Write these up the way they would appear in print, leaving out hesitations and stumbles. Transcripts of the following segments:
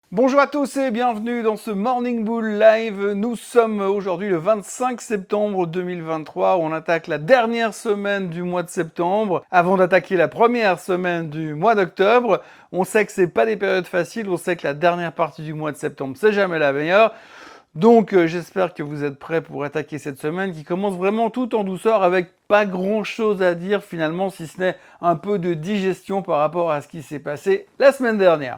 Bonjour à tous et bienvenue dans ce Morning Bull Live. Nous sommes aujourd'hui le 25 septembre 2023. On attaque la dernière semaine du mois de septembre avant d'attaquer la première semaine du mois d'octobre. On sait que c'est pas des périodes faciles. On sait que la dernière partie du mois de septembre, c'est jamais la meilleure. Donc j'espère que vous êtes prêts pour attaquer cette semaine qui commence vraiment tout en douceur avec pas grand chose à dire finalement si ce n'est un peu de digestion par rapport à ce qui s'est passé la semaine dernière.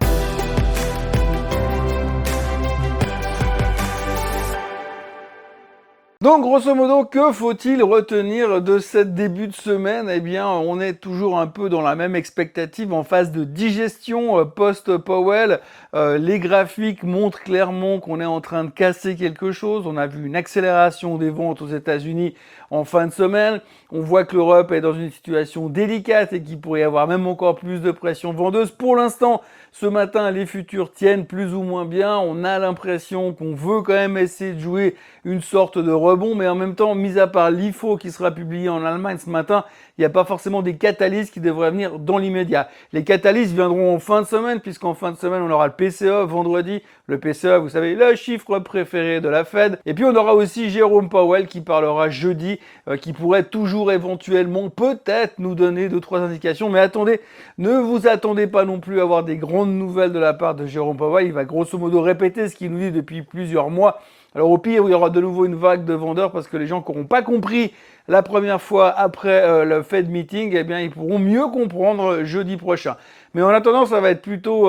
Donc grosso modo, que faut-il retenir de cette début de semaine? Eh bien, on est toujours un peu dans la même expectative en phase de digestion post-Powell. Les graphiques montrent clairement qu'on est en train de casser quelque chose. On a vu une accélération des ventes aux États-Unis en fin de semaine. On voit que l'Europe est dans une situation délicate et qu'il pourrait y avoir même encore plus de pression vendeuse. Pour l'instant, ce matin, les futurs tiennent plus ou moins bien. On a l'impression qu'on veut quand même essayer de jouer une sorte de rebond, mais en même temps, mis à part l'IFO qui sera publié en Allemagne ce matin, il n'y a pas forcément des catalyses qui devraient venir dans l'immédiat. Les catalyses viendront en fin de semaine, puisqu'en fin de semaine, on aura le PCE vendredi. Le PCE, vous savez, le chiffre préféré de la Fed. Et puis, on aura aussi Jérôme Powell qui parlera jeudi, qui pourrait toujours éventuellement, peut-être, nous donner 2-3 indications. Mais attendez, ne vous attendez pas non plus à avoir des grandes nouvelles de la part de Jérôme Powell. Il va grosso modo répéter ce qu'il nous dit depuis plusieurs mois. Alors au pire, il y aura de nouveau une vague de vendeurs parce que les gens qui n'auront pas compris la première fois après le Fed meeting, eh bien ils pourront mieux comprendre jeudi prochain. Mais en attendant, ça va être plutôt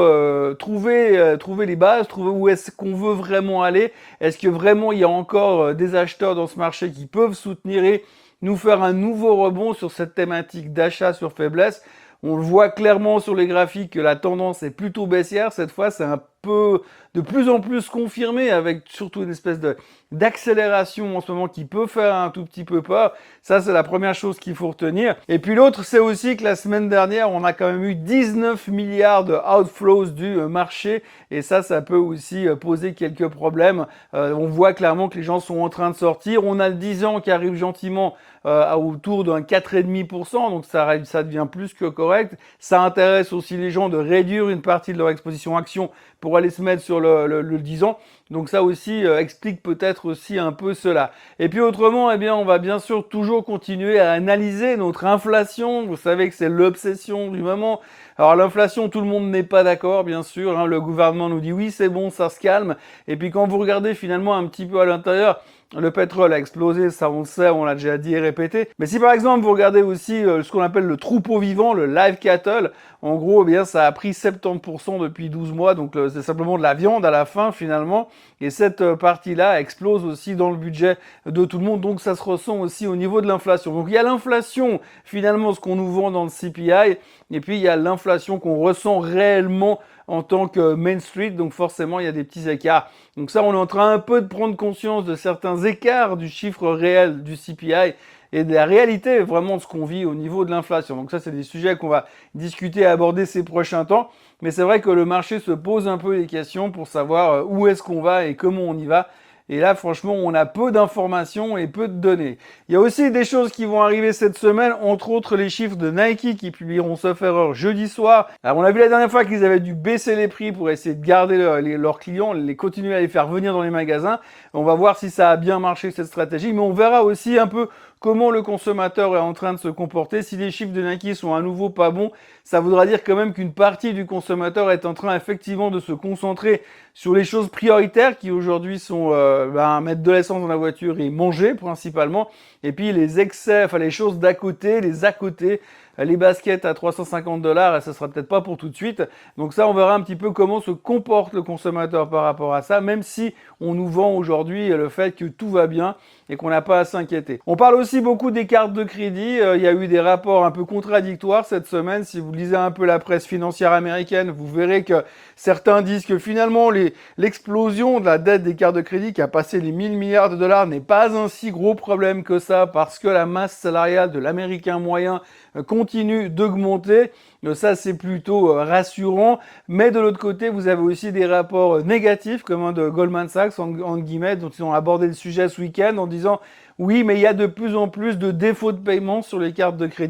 trouver les bases, trouver où est-ce qu'on veut vraiment aller. Est-ce que vraiment il y a encore des acheteurs dans ce marché qui peuvent soutenir et nous faire un nouveau rebond sur cette thématique d'achat sur faiblesse? On le voit clairement sur les graphiques que la tendance est plutôt baissière. Cette fois, c'est un peu de plus en plus confirmé avec surtout une espèce d'accélération en ce moment qui peut faire un tout petit peu peur. Ça, c'est la première chose qu'il faut retenir. Et puis l'autre, c'est aussi que la semaine dernière, on a quand même eu 19 milliards de outflows du marché. Et ça peut aussi poser quelques problèmes. On voit clairement que les gens sont en train de sortir. On a le 10 ans qui arrive gentiment autour d'un 4,5%. Donc ça devient plus que correct. Ça intéresse aussi les gens de réduire une partie de leur exposition action pour aller se mettre sur le 10 ans. Donc ça aussi explique peut-être aussi un peu cela. Et puis autrement, eh bien, on va bien sûr toujours continuer à analyser notre inflation. Vous savez que c'est l'obsession du moment. Alors l'inflation, tout le monde n'est pas d'accord, bien sûr. Hein. Le gouvernement nous dit oui, c'est bon, ça se calme. Et puis quand vous regardez finalement un petit peu à l'intérieur, le pétrole a explosé, ça on le sait, on l'a déjà dit et répété. Mais si par exemple vous regardez aussi ce qu'on appelle le troupeau vivant, le live cattle, en gros, eh bien ça a pris 70% depuis 12 mois, donc c'est simplement de la viande à la fin finalement. Et cette partie-là explose aussi dans le budget de tout le monde, donc ça se ressent aussi au niveau de l'inflation. Donc il y a l'inflation, finalement, ce qu'on nous vend dans le CPI, et puis il y a l'inflation qu'on ressent réellement en tant que Main Street, donc forcément il y a des petits écarts. Donc ça, on est en train un peu de prendre conscience de certains écarts du chiffre réel du CPI et de la réalité vraiment de ce qu'on vit au niveau de l'inflation. Donc ça, c'est des sujets qu'on va discuter et aborder ces prochains temps. Mais c'est vrai que le marché se pose un peu des questions pour savoir où est-ce qu'on va et comment on y va. Et là, franchement, on a peu d'informations et peu de données. Il y a aussi des choses qui vont arriver cette semaine, entre autres les chiffres de Nike qui publieront sauf erreur jeudi soir. Alors, on a vu la dernière fois qu'ils avaient dû baisser les prix pour essayer de garder leurs clients, les continuer à les faire venir dans les magasins. On va voir si ça a bien marché cette stratégie, mais on verra aussi un peu comment le consommateur est en train de se comporter. Si les chiffres de Nike sont à nouveau pas bons, ça voudra dire quand même qu'une partie du consommateur est en train effectivement de se concentrer sur les choses prioritaires qui aujourd'hui sont mettre de l'essence dans la voiture et manger principalement. Et puis les excès, enfin les choses d'à côté, les à côté, les baskets à $350, et ça sera peut-être pas pour tout de suite. Donc ça, on verra un petit peu comment se comporte le consommateur par rapport à ça, même si on nous vend aujourd'hui le fait que tout va bien et qu'on n'a pas à s'inquiéter. On parle aussi beaucoup des cartes de crédit. Il y a eu des rapports un peu contradictoires cette semaine. Si vous lisez un peu la presse financière américaine, vous verrez que certains disent que finalement l'explosion de la dette des cartes de crédit qui a passé les 1000 milliards de dollars n'est pas un si gros problème que ça parce que la masse salariale de l'américain moyen continue d'augmenter. Ça, c'est plutôt rassurant. Mais de l'autre côté, vous avez aussi des rapports négatifs, comme un de Goldman Sachs, en guillemets, dont ils ont abordé le sujet ce week-end en disant « Oui, mais il y a de plus en plus de défauts de paiement sur les cartes de crédit. »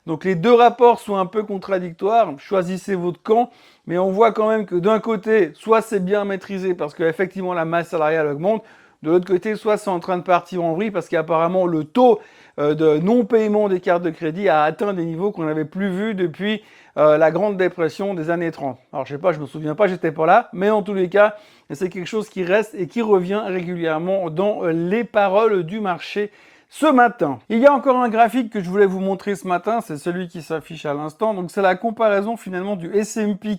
Donc les deux rapports sont un peu contradictoires, choisissez votre camp, mais on voit quand même que d'un côté, soit c'est bien maîtrisé parce qu'effectivement la masse salariale augmente, de l'autre côté, soit c'est en train de partir en vrille parce qu'apparemment le taux de non-paiement des cartes de crédit a atteint des niveaux qu'on n'avait plus vus depuis la Grande Dépression des années 30. Alors je sais pas, je me souviens pas, j'étais pas là, mais en tous les cas, c'est quelque chose qui reste et qui revient régulièrement dans les paroles du marché ce matin. Il y a encore un graphique que je voulais vous montrer ce matin, c'est celui qui s'affiche à l'instant. Donc c'est la comparaison finalement du S&P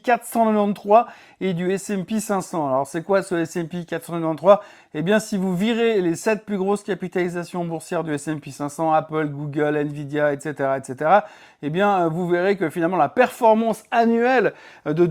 493 et du S&P 500. Alors c'est quoi ce S&P 493? Eh bien si vous virez les 7 plus grosses capitalisations boursières du S&P 500, Apple, Google, Nvidia, etc., etc., eh bien vous verrez que finalement la performance annuelle de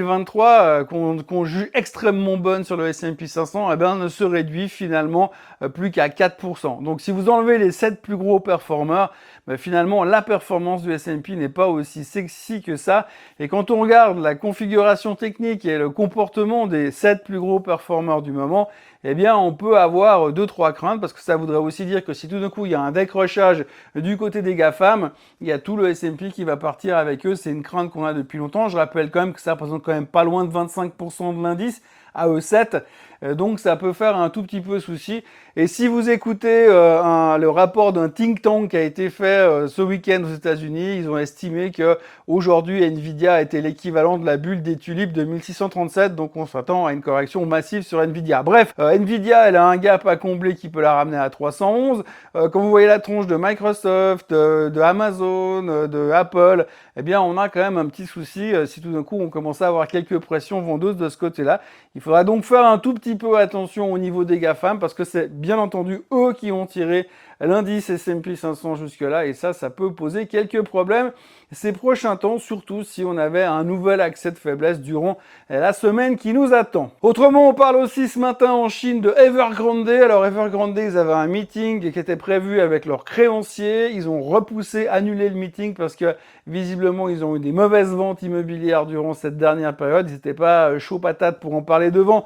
2023 qu'on juge extrêmement bonne sur le S&P 500, eh bien ne se réduit finalement plus qu'à 4%. Donc si vous enlevez les 7 plus gros performeurs, ben finalement la performance du S&P n'est pas aussi sexy que ça. Et quand on regarde la configuration technique et le comportement des 7 plus gros performeurs du moment, eh bien on peut avoir 2-3 craintes parce que ça voudrait aussi dire que si tout d'un coup il y a un décrochage du côté des GAFAM, il y a tout le S&P qui va partir avec eux. C'est une crainte qu'on a depuis longtemps. Je rappelle quand même que ça représente quand même pas loin de 25% de l'indice à E7. Donc ça peut faire un tout petit peu souci. Et si vous écoutez le rapport d'un think tank qui a été fait ce week-end aux États-Unis, ils ont estimé que aujourd'hui Nvidia était l'équivalent de la bulle des tulipes de 1637. Donc on s'attend à une correction massive sur Nvidia. Bref, Nvidia, elle a un gap à combler qui peut la ramener à 311. Quand vous voyez la tronche de Microsoft, de Amazon, de Apple, eh bien on a quand même un petit souci si tout d'un coup on commence à avoir quelques pressions vendeuses de ce côté-là. Il faudra donc faire un tout petit peu attention au niveau des GAFAM parce que c'est bien entendu eux qui ont tiré l'indice S&P 500 jusque-là et ça peut poser quelques problèmes ces prochains temps, surtout si on avait un nouvel accès de faiblesse durant la semaine qui nous attend. Autrement, on parle aussi ce matin en Chine de Evergrande. Alors Evergrande, ils avaient un meeting qui était prévu avec leurs créanciers. Ils ont repoussé, annulé le meeting parce que visiblement, ils ont eu des mauvaises ventes immobilières durant cette dernière période. Ils n'étaient pas chaud patate pour en parler devant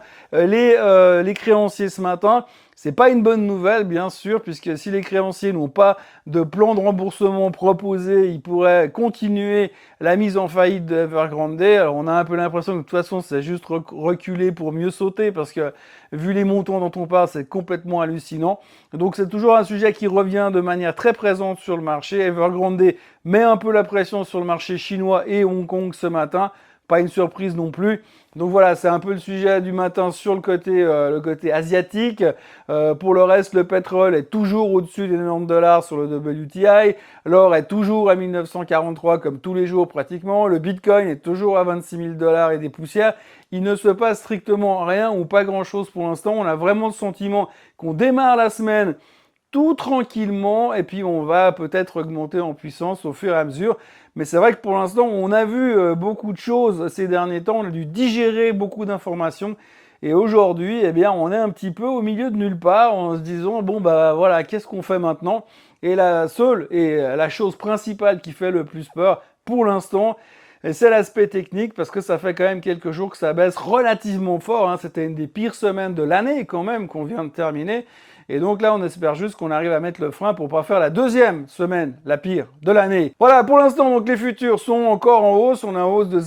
les créanciers ce matin. C'est pas une bonne nouvelle, bien sûr, puisque si les créanciers n'ont pas de plan de remboursement proposé, ils pourraient continuer la mise en faillite de Evergrande. Alors, on a un peu l'impression que de toute façon, c'est juste reculer pour mieux sauter, parce que vu les montants dont on parle, c'est complètement hallucinant. Donc, c'est toujours un sujet qui revient de manière très présente sur le marché. Evergrande met un peu la pression sur le marché chinois et Hong Kong ce matin. Pas une surprise non plus. Donc voilà, c'est un peu le sujet du matin sur le côté asiatique. Pour le reste, le pétrole est toujours au-dessus des 90 dollars sur le WTI. L'or est toujours à 1943 comme tous les jours pratiquement. Le Bitcoin est toujours à 26 000 dollars et des poussières. Il ne se passe strictement rien ou pas grand-chose pour l'instant. On a vraiment le sentiment qu'on démarre la semaine tout tranquillement et puis on va peut-être augmenter en puissance au fur et à mesure. Mais c'est vrai que pour l'instant, on a vu beaucoup de choses ces derniers temps, on a dû digérer beaucoup d'informations et aujourd'hui, eh bien, on est un petit peu au milieu de nulle part en se disant bon bah voilà, qu'est-ce qu'on fait maintenant? Et la seule et la chose principale qui fait le plus peur pour l'instant, c'est l'aspect technique parce que ça fait quand même quelques jours que ça baisse relativement fort. Hein. C'était une des pires semaines de l'année quand même qu'on vient de terminer. Et donc là, on espère juste qu'on arrive à mettre le frein pour pas faire la deuxième semaine, la pire de l'année. Voilà, pour l'instant, donc les futurs sont encore en hausse. On a une hausse de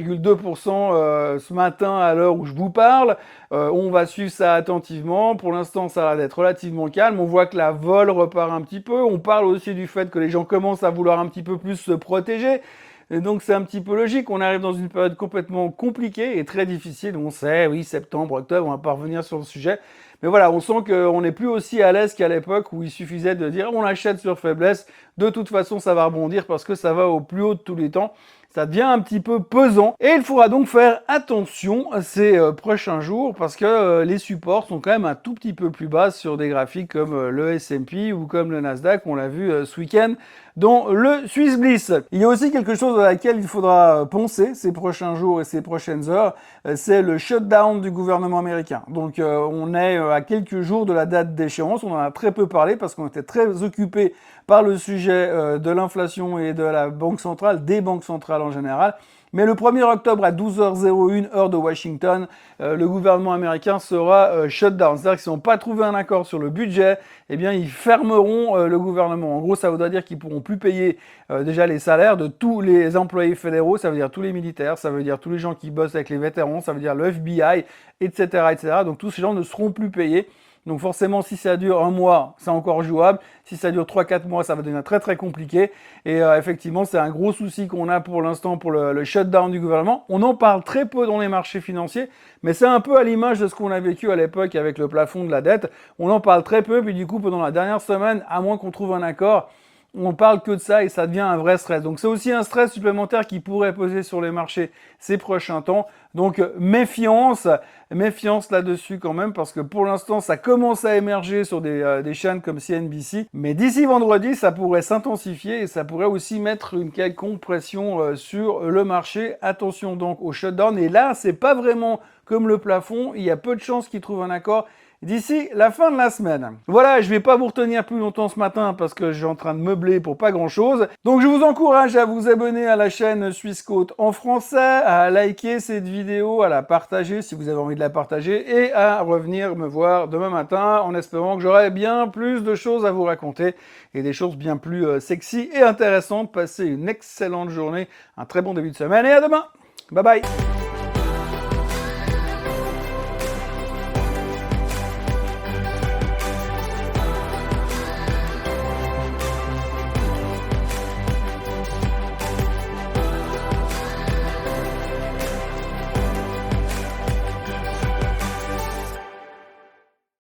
0,2% ce matin à l'heure où je vous parle. On va suivre ça attentivement. Pour l'instant, ça va être relativement calme. On voit que la vol repart un petit peu. On parle aussi du fait que les gens commencent à vouloir un petit peu plus se protéger. Et donc c'est un petit peu logique, on arrive dans une période complètement compliquée et très difficile. On sait, oui, septembre, octobre, on va pas revenir sur le sujet. Mais voilà, on sent qu'on n'est plus aussi à l'aise qu'à l'époque où il suffisait de dire on achète sur faiblesse, de toute façon ça va rebondir parce que ça va au plus haut de tous les temps. Ça devient un petit peu pesant et il faudra donc faire attention ces prochains jours parce que les supports sont quand même un tout petit peu plus bas sur des graphiques comme le S&P ou comme le Nasdaq, on l'a vu ce week-end dans le Swiss Bliss. Il y a aussi quelque chose à laquelle il faudra penser ces prochains jours et ces prochaines heures, c'est le shutdown du gouvernement américain. Donc on est à quelques jours de la date d'échéance, on en a très peu parlé parce qu'on était très occupé par le sujet de l'inflation et de la banque centrale, des banques centrales en général. Mais le 1er octobre à 12h01 heure de Washington, le gouvernement américain sera shut down. C'est-à-dire qu'ils n'ont pas trouvé un accord sur le budget, eh bien ils fermeront le gouvernement. En gros, ça voudrait dire qu'ils ne pourront plus payer déjà les salaires de tous les employés fédéraux, ça veut dire tous les militaires, ça veut dire tous les gens qui bossent avec les vétérans, ça veut dire le FBI, etc., etc. Donc tous ces gens ne seront plus payés. Donc forcément, si ça dure un mois, c'est encore jouable. Si ça dure 3-4 mois, ça va devenir très très compliqué. Et effectivement, c'est un gros souci qu'on a pour l'instant pour le shutdown du gouvernement. On en parle très peu dans les marchés financiers, mais c'est un peu à l'image de ce qu'on a vécu à l'époque avec le plafond de la dette. On en parle très peu, puis du coup, pendant la dernière semaine, à moins qu'on trouve un accord, on parle que de ça et ça devient un vrai stress. Donc c'est aussi un stress supplémentaire qui pourrait peser sur les marchés ces prochains temps. Donc méfiance là-dessus quand même, parce que pour l'instant ça commence à émerger sur des chaînes comme CNBC. Mais d'ici vendredi, ça pourrait s'intensifier et ça pourrait aussi mettre une quelconque pression sur le marché. Attention donc au shutdown. Et là, c'est pas vraiment comme le plafond. Il y a peu de chances qu'ils trouvent un accord d'ici la fin de la semaine. Voilà, je vais pas vous retenir plus longtemps ce matin parce que je suis en train de meubler pour pas grand chose. Donc je vous encourage à vous abonner à la chaîne Swissquote en français, à liker cette vidéo, à la partager si vous avez envie de la partager et à revenir me voir demain matin en espérant que j'aurai bien plus de choses à vous raconter et des choses bien plus sexy et intéressantes. Passez une excellente journée, un très bon début de semaine et à demain. Bye bye.